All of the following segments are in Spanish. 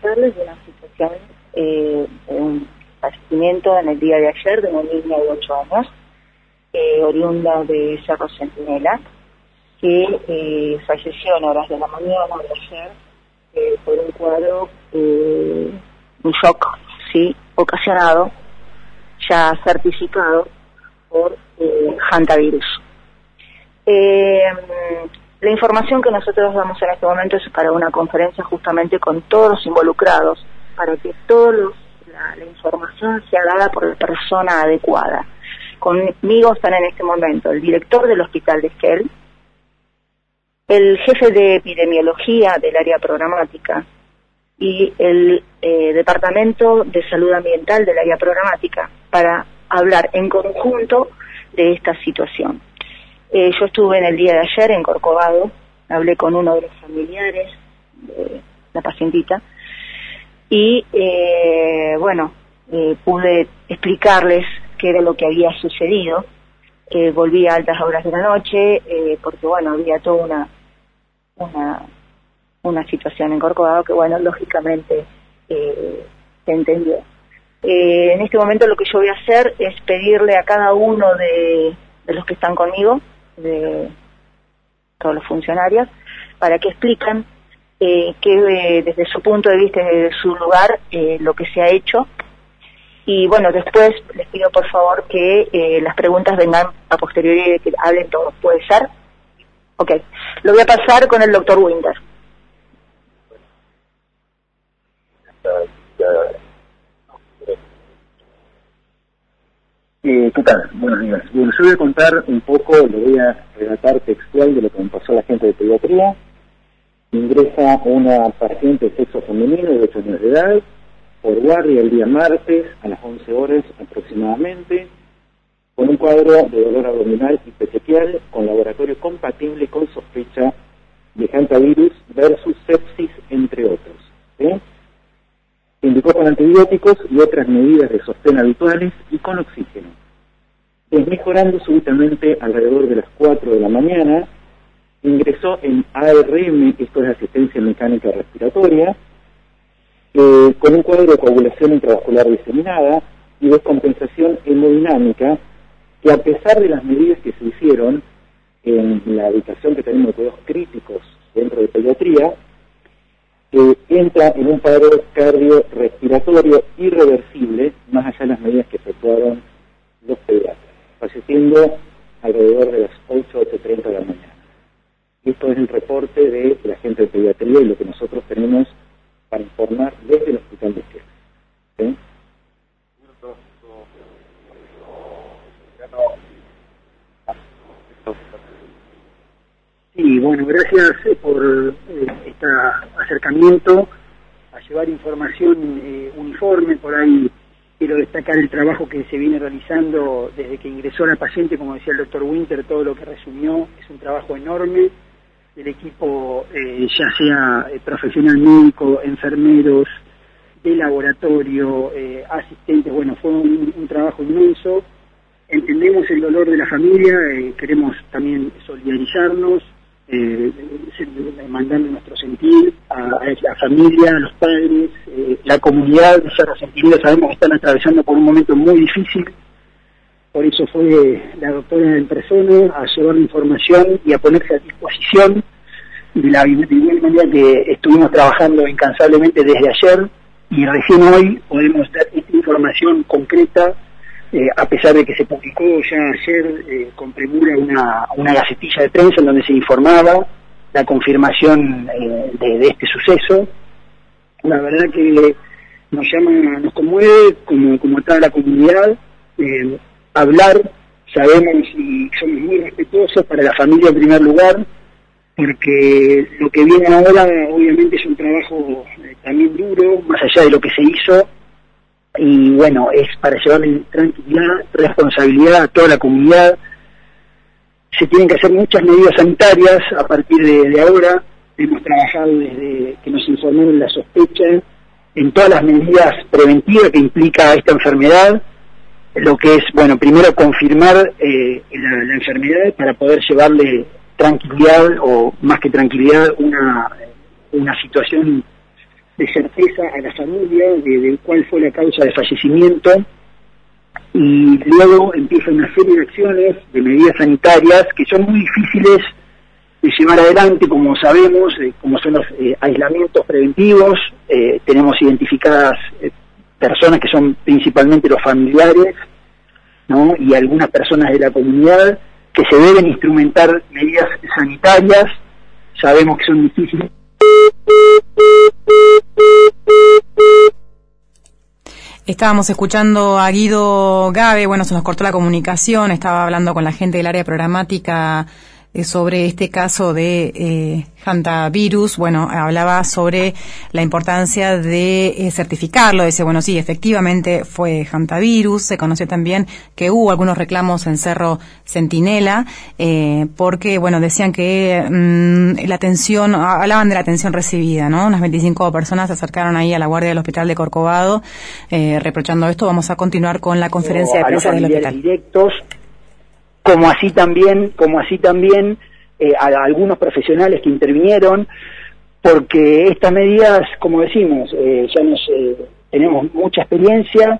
informarles de una situación, un fallecimiento en el día de ayer de una niña de 8 años, oriunda de Cerro Centinela, que falleció en horas de la mañana de ayer por un cuadro, un shock, ¿sí?, ocasionado, ya certificado por hantavirus. La información que nosotros damos en este momento es para una conferencia justamente con todos los involucrados, para que la información sea dada por la persona adecuada. Conmigo están en este momento el director del Hospital de Esquel, el jefe de epidemiología del área programática y el Departamento de Salud Ambiental del área programática, para hablar en conjunto de esta situación. Yo estuve en el día de ayer en Corcovado, hablé con uno de los familiares de la pacientita y pude explicarles qué era lo que había sucedido. Volví a altas horas de la noche porque había toda una situación en Corcovado que lógicamente se entendió. En este momento lo que yo voy a hacer es pedirle a cada uno de los que están conmigo, de todos los funcionarios, para que expliquen que desde su punto de vista, desde su lugar, lo que se ha hecho. Y después les pido por favor que las preguntas vengan a posteriori de que hablen todos. ¿Puede ser? Ok. Lo voy a pasar con el doctor Winter. ¿Qué tal? Buenos días. Bueno, yo voy a contar un poco, le voy a relatar textual de lo que me pasó a la gente de pediatría. Ingresa una paciente de sexo femenino de 8 años de edad, por guardia el día martes a las 11 horas aproximadamente, con un cuadro de dolor abdominal y petequial con laboratorio compatible con sospecha de hantavirus versus sepsis, entre otros. ¿Sí? Se indicó con antibióticos y otras medidas de sostén habituales y con oxígeno. Desmejorando súbitamente alrededor de las 4 de la mañana, ingresó en ARM, esto es asistencia mecánica respiratoria, con un cuadro de coagulación intravascular diseminada y descompensación hemodinámica, que a pesar de las medidas que se hicieron en la habitación que tenemos de cuidados críticos dentro de pediatría, entra en un paro cardiorrespiratorio irreversible, más allá de las medidas que efectuaron los pediatras, falleciendo alrededor de las 8:30 de la mañana. Esto es el reporte de la gente de pediatría y lo que nosotros tenemos para informar desde el Hospital de Esquel. ¿Sí? Sí, gracias por este acercamiento a llevar información uniforme. Por ahí quiero destacar el trabajo que se viene realizando desde que ingresó la paciente, como decía el doctor Winter, todo lo que resumió, es un trabajo enorme. El equipo, ya sea profesional médico, enfermeros, de laboratorio, asistentes, fue un trabajo inmenso. Entendemos el dolor de la familia, queremos también solidarizarnos, mandando nuestro sentir a la familia, a los padres, la comunidad de Cerro Centinela. Sabemos que están atravesando por un momento muy difícil, por eso fue la doctora en persona a llevar la información y a ponerse a disposición de la igual manera que estuvimos trabajando incansablemente desde ayer, y recién hoy podemos dar esta información concreta, a pesar de que se publicó ya ayer con premura una gacetilla de prensa en donde se informaba la confirmación de este suceso. La verdad que nos conmueve como toda la comunidad, hablar. Sabemos y somos muy respetuosos para la familia en primer lugar, porque lo que viene ahora obviamente es un trabajo también duro, más allá de lo que se hizo, y es para llevarle tranquilidad, responsabilidad a toda la comunidad. Se tienen que hacer muchas medidas sanitarias a partir de ahora. Hemos trabajado desde que nos informaron la sospecha en todas las medidas preventivas que implica esta enfermedad, lo que es, primero confirmar la enfermedad para poder llevarle tranquilidad, o más que tranquilidad, una situación de certeza a la familia de cuál fue la causa de fallecimiento, y luego empieza una serie de acciones, de medidas sanitarias que son muy difíciles de llevar adelante, como sabemos, como son los aislamientos preventivos. Tenemos identificadas personas que son principalmente los familiares, ¿no? Y algunas personas de la comunidad, que se deben instrumentar medidas sanitarias. Sabemos que son difíciles. Estábamos escuchando a Guido Gabe, bueno, se nos cortó la comunicación, estaba hablando con la gente del área programática sobre este caso de hantavirus. Bueno, hablaba sobre la importancia de certificarlo. Dice, bueno, sí, efectivamente fue hantavirus. Se conoció también que hubo algunos reclamos en Cerro Centinela, porque, bueno, decían que la atención, hablaban de la atención recibida, ¿no? Unas 25 personas se acercaron ahí a la guardia del hospital de Corcovado, reprochando esto. Vamos a continuar con la conferencia de prensa del hospital. Directos, como así también a algunos profesionales que intervinieron, porque estas medidas, como decimos, tenemos mucha experiencia.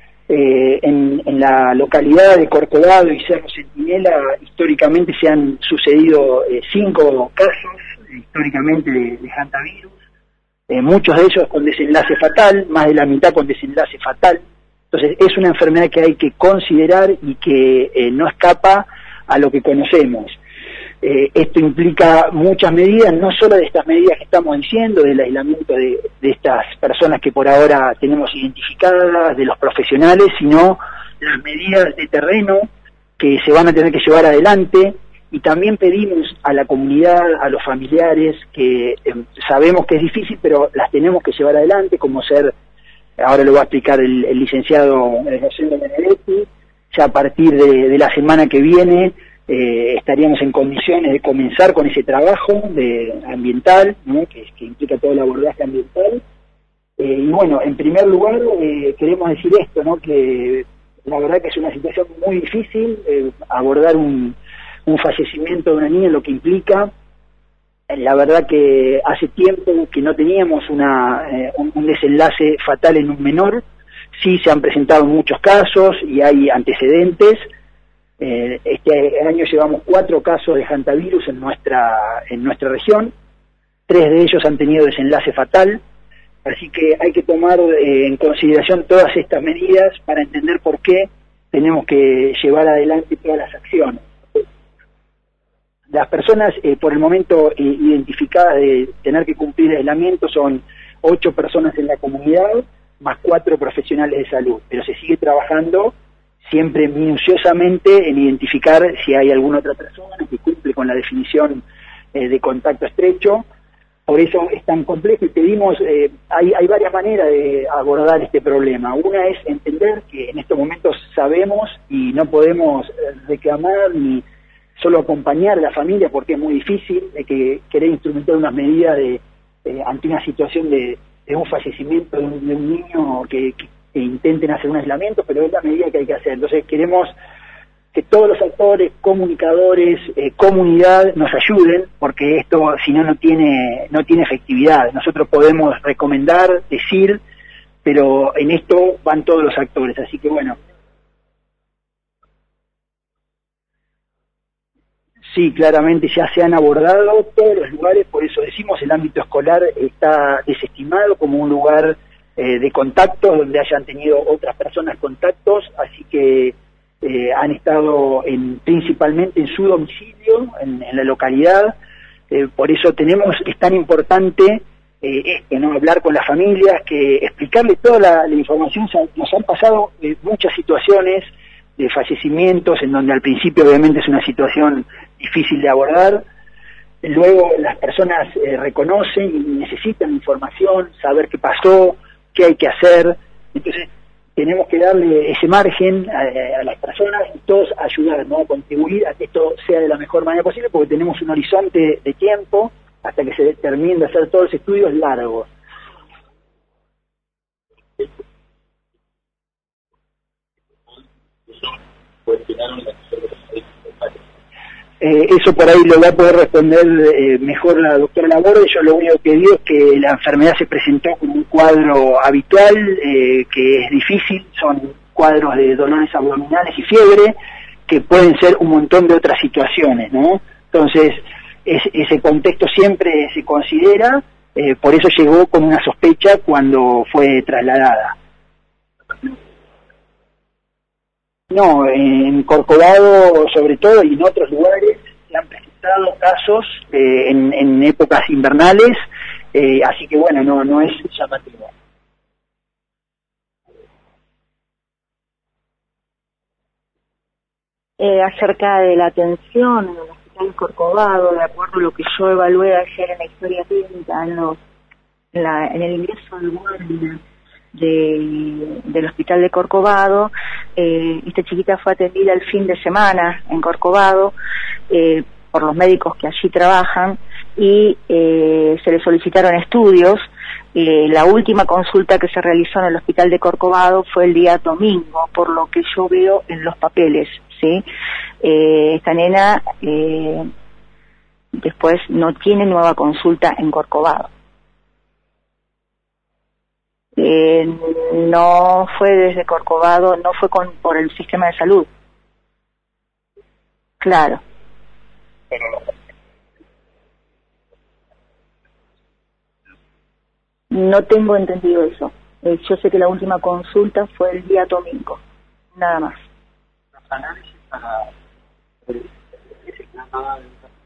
En la localidad de Corcovado y Cerro Centinela históricamente se han sucedido 5 casos históricamente de hantavirus, muchos de ellos con desenlace fatal, más de la mitad con desenlace fatal. Entonces es una enfermedad que hay que considerar y que no escapa a lo que conocemos. Esto implica muchas medidas, no solo de estas medidas que estamos diciendo, del aislamiento de estas personas que por ahora tenemos identificadas, de los profesionales, sino las medidas de terreno que se van a tener que llevar adelante. Y también pedimos a la comunidad, a los familiares, que sabemos que es difícil, pero las tenemos que llevar adelante, como ahora lo va a explicar el licenciado Rosendo Benedetti. Ya a partir de la semana que viene estaríamos en condiciones de comenzar con ese trabajo ambiental, ¿no? que implica todo el abordaje ambiental. Y bueno, en primer lugar queremos decir esto, ¿no? Que la verdad que es una situación muy difícil abordar un fallecimiento de una niña, lo que implica. La verdad que hace tiempo que no teníamos un desenlace fatal en un menor. Sí se han presentado muchos casos y hay antecedentes. Este año llevamos 4 casos de hantavirus en nuestra región. 3 de ellos han tenido desenlace fatal. Así que hay que tomar en consideración todas estas medidas para entender por qué tenemos que llevar adelante todas las acciones. Las personas por el momento identificadas de tener que cumplir el aislamiento son 8 personas en la comunidad, más 4 profesionales de salud, pero se sigue trabajando siempre minuciosamente en identificar si hay alguna otra persona que cumple con la definición de contacto estrecho. Por eso es tan complejo y pedimos, hay varias maneras de abordar este problema. Una es entender que en estos momentos sabemos y no podemos reclamar ni solo acompañar a la familia, porque es muy difícil querer instrumentar unas medidas ante una situación de un fallecimiento de un niño que intenten hacer un aislamiento, pero es la medida que hay que hacer. Entonces queremos que todos los actores, comunicadores, comunidad nos ayuden, porque esto si no tiene efectividad. Nosotros podemos recomendar, decir, pero en esto van todos los actores. Así que bueno, sí, claramente ya se han abordado todos los lugares, por eso decimos el ámbito escolar está desestimado como un lugar de contactos donde hayan tenido otras personas contactos, así que han estado principalmente en su domicilio, en la localidad. Por eso es tan importante ¿no? Hablar con las familias, que explicarles toda la información. Nos han pasado muchas situaciones de fallecimientos en donde al principio obviamente es una situación difícil de abordar. Luego las personas reconocen y necesitan información, saber qué pasó, qué hay que hacer. Entonces tenemos que darle ese margen a las personas y todos ayudar, ¿no? A contribuir a que esto sea de la mejor manera posible, porque tenemos un horizonte de tiempo hasta que se terminen de hacer todos los estudios largos. eso por ahí lo va a poder responder mejor la doctora Laborde. Yo lo único que digo es que la enfermedad se presentó como un cuadro habitual, que es difícil, son cuadros de dolores abdominales y fiebre, que pueden ser un montón de otras situaciones, ¿no? Entonces, ese contexto siempre se considera, por eso llegó con una sospecha cuando fue trasladada. No, en Corcovado sobre todo y en otros lugares se han presentado casos en épocas invernales, así que bueno, no es llamativo. Acerca de la atención en el Hospital Corcovado, de acuerdo a lo que yo evalué ayer en la historia clínica, en el ingreso al guardia del Hospital de Corcovado, esta chiquita fue atendida el fin de semana en Corcovado por los médicos que allí trabajan y se le solicitaron estudios. La última consulta que se realizó en el Hospital de Corcovado fue el día domingo, por lo que yo veo en los papeles, ¿sí? Esta nena después no tiene nueva consulta en Corcovado. No fue desde Corcovado, no fue por el sistema de salud. Claro. No tengo entendido eso. Yo sé que la última consulta fue el día domingo, nada más. Los análisis para ese clamado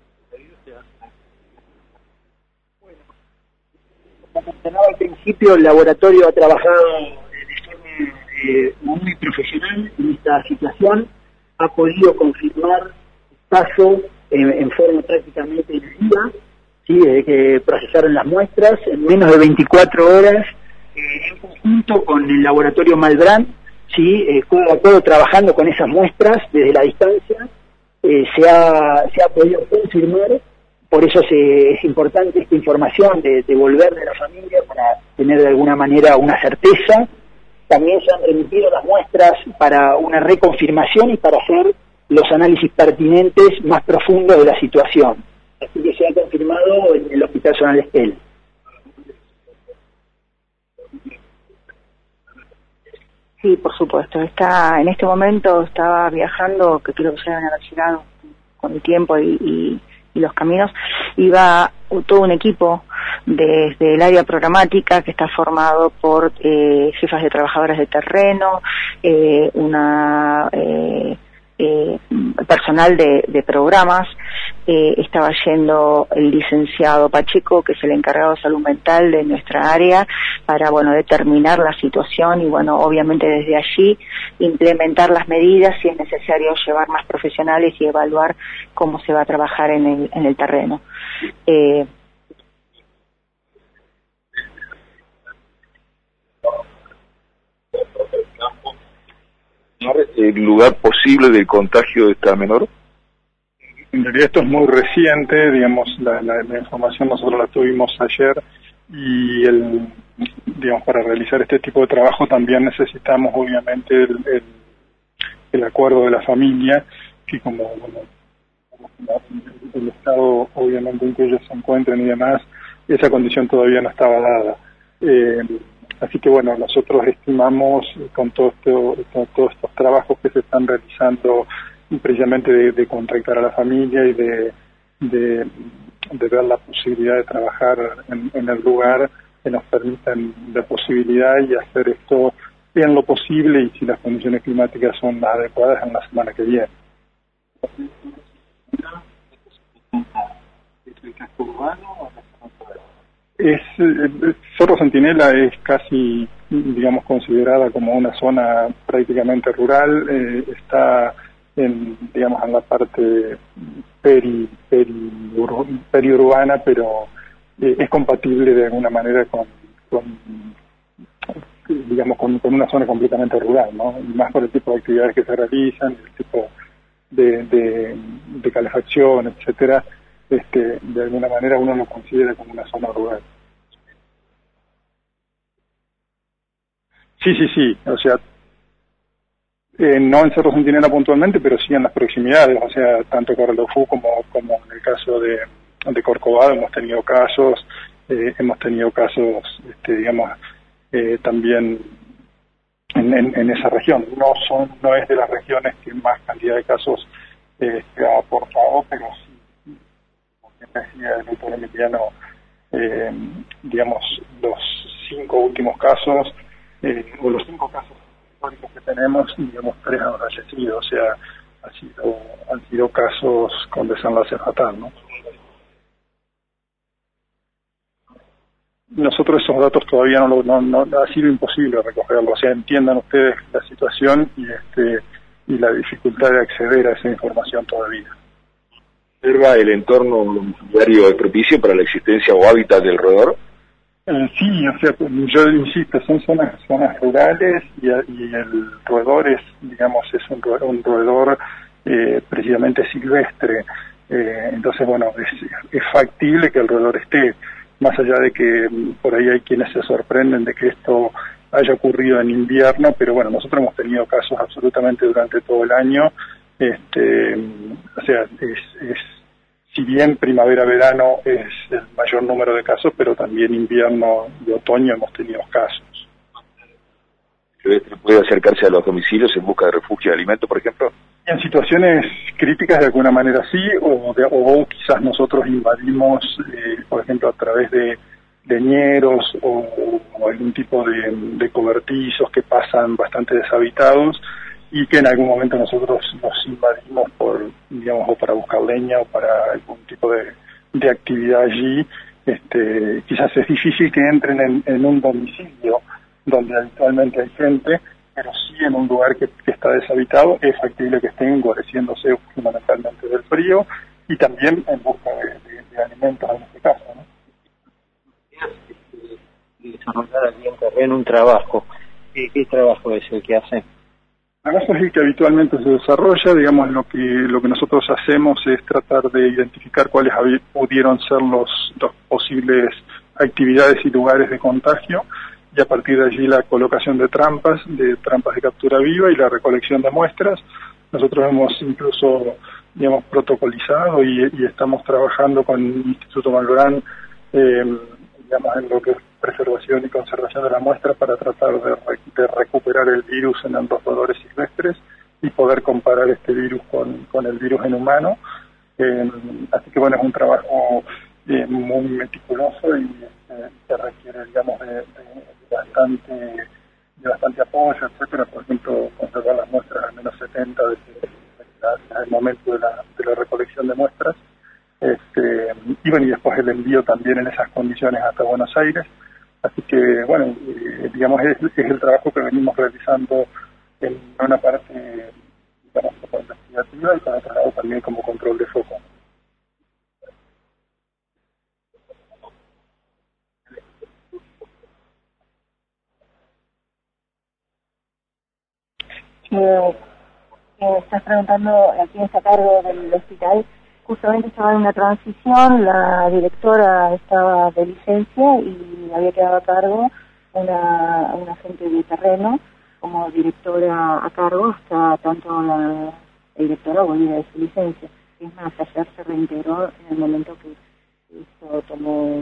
como mencionaba al principio, el laboratorio ha trabajado de forma muy profesional en esta situación, ha podido confirmar el caso en forma prácticamente inmediata, ¿sí? Desde que procesaron las muestras, en menos de 24 horas, en conjunto con el laboratorio Malbrand, ¿sí? Codo a codo trabajando con esas muestras desde la distancia, se ha podido confirmar. Por eso es importante esta información de devolverle a la familia para tener de alguna manera una certeza. También se han remitido las muestras para una reconfirmación y para hacer los análisis pertinentes más profundos de la situación. Así que se ha confirmado en el Hospital Zonal Estel. Sí, por supuesto. En este momento estaba viajando, que creo que se deben haber llegado con el tiempo y los caminos, iba todo un equipo desde el área programática que está formado por jefas de trabajadoras de terreno, personal de programas. Estaba yendo el licenciado Pacheco, que es el encargado de salud mental de nuestra área, para determinar la situación y obviamente desde allí implementar las medidas, si es necesario llevar más profesionales y evaluar cómo se va a trabajar en el terreno. ¿El lugar posible del contagio de esta menor? En realidad esto es muy reciente, digamos, la información nosotros la tuvimos ayer y para realizar este tipo de trabajo también necesitamos obviamente el acuerdo de la familia, que como el estado obviamente en que ellos se encuentran y demás, esa condición todavía no estaba dada. Así que nosotros estimamos con todos estos trabajos que se están realizando precisamente de contactar a la familia y de ver la posibilidad de trabajar en el lugar que nos permitan la posibilidad y hacer esto en lo posible y si las condiciones climáticas son adecuadas en la semana que viene. Cerro Centinela es casi, considerada como una zona prácticamente rural, está en la parte periurbana, pero es compatible de alguna manera con una zona completamente rural, ¿no? Y más por el tipo de actividades que se realizan, el tipo de calefacción, etcétera. De alguna manera uno lo considera como una zona rural. Sí, o sea, No en Cerro Centinela puntualmente, pero sí en las proximidades, o sea, tanto Corralofú como en el caso de Corcovado hemos tenido casos, digamos, también en esa región. No es de las regiones que más cantidad de casos ha aportado, pero sí, como decía el doctor Emiliano, digamos, los 5 últimos casos, o los 5 casos históricos que tenemos, digamos, 3 han fallecido, o sea, han sido casos con desenlace fatal, ¿no? Nosotros esos datos todavía no ha sido imposible recogerlos, o sea, entiendan ustedes la situación y la dificultad de acceder a esa información todavía. ¿Observa el entorno domiciliario propicio para la existencia o hábitat del roedor? Sí, o sea, yo insisto, son zonas rurales y el roedor es un roedor precisamente silvestre. Entonces, bueno, es factible que el roedor esté, más allá de que por ahí hay quienes se sorprenden de que esto haya ocurrido en invierno, pero bueno, nosotros hemos tenido casos absolutamente durante todo el año. O sea, si bien primavera-verano es el mayor número de casos, pero también invierno y otoño hemos tenido casos. ¿Puede acercarse a los domicilios en busca de refugio de alimento, por ejemplo? En situaciones críticas de alguna manera sí, o quizás nosotros invadimos, por ejemplo, a través de leñeros o algún tipo de cobertizos que pasan bastante deshabitados, y que en algún momento nosotros nos invadimos o para buscar leña o para algún tipo de actividad allí. Quizás es difícil que entren en un domicilio donde habitualmente hay gente, pero sí en un lugar que está deshabitado es factible que estén guareciéndose fundamentalmente del frío y también en busca de alimentos en este caso, ¿no? Desarrollar aquí en terreno un trabajo. ¿Qué trabajo es el que hacen? Además es el que habitualmente se desarrolla, digamos, lo que nosotros hacemos es tratar de identificar cuáles pudieron ser los posibles actividades y lugares de contagio, y a partir de allí la colocación de trampas de captura viva y la recolección de muestras. Nosotros hemos incluso, digamos, protocolizado y estamos trabajando con el Instituto Malbrán, digamos, en lo que es preservación y conservación de la muestra para tratar de recuperar el virus en ambos roedores silvestres y poder comparar este virus con el virus en humano. Así que bueno, es un trabajo muy meticuloso y que requiere, digamos, de bastante apoyo, etcétera. Por ejemplo, conservar las muestras al menos 70 desde el momento de la recolección de muestras. Y bueno, y después el envío también en esas condiciones hasta Buenos Aires. Así que, bueno, digamos, es el trabajo que venimos realizando en una parte, digamos, como investigativa y por otro lado también como control de foco. Estás preguntando a quién está a cargo del hospital. Justamente estaba en una transición, la directora estaba de licencia y había quedado a cargo una agente de terreno como directora a cargo hasta tanto la directora volvía de su licencia. Es más, ayer se reintegró en el momento que esto tomó.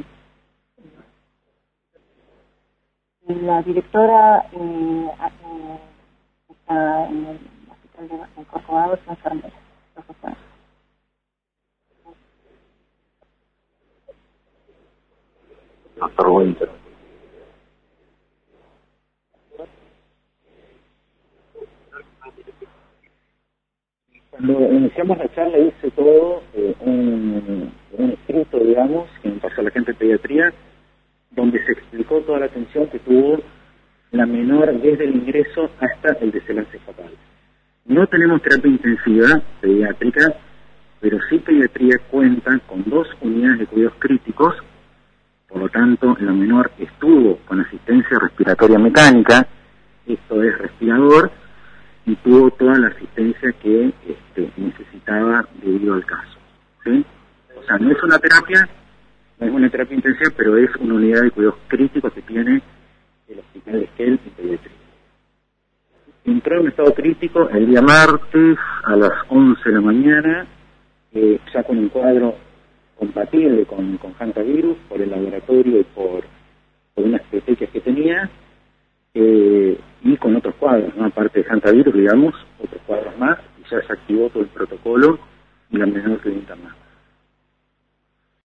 La directora está en el hospital de Corcovado, es enfermera, profesora. Doctor Winter. Cuando iniciamos la charla hice todo un escrito, digamos, que me pasó a la gente de pediatría, donde se explicó toda la atención que tuvo la menor desde el ingreso hasta el desenlace fatal. No tenemos terapia intensiva pediátrica, pero sí pediatría cuenta con 2 unidades de cuidados críticos. Por lo tanto, la menor estuvo con asistencia respiratoria mecánica, esto es respirador, y tuvo toda la asistencia que necesitaba debido al caso, ¿sí? O sea, no es una terapia intensiva, pero es una unidad de cuidados críticos que tiene el hospital de Esquel y pediatría. En declaró en estado crítico el día martes a las 11 de la mañana, ya con un cuadro compatible con hantavirus por el laboratorio y por unas estrategias que tenía, y con otros cuadros, ¿no? Aparte de hantavirus, digamos, otros cuadros más, y ya se activó todo el protocolo y la menor clínica más.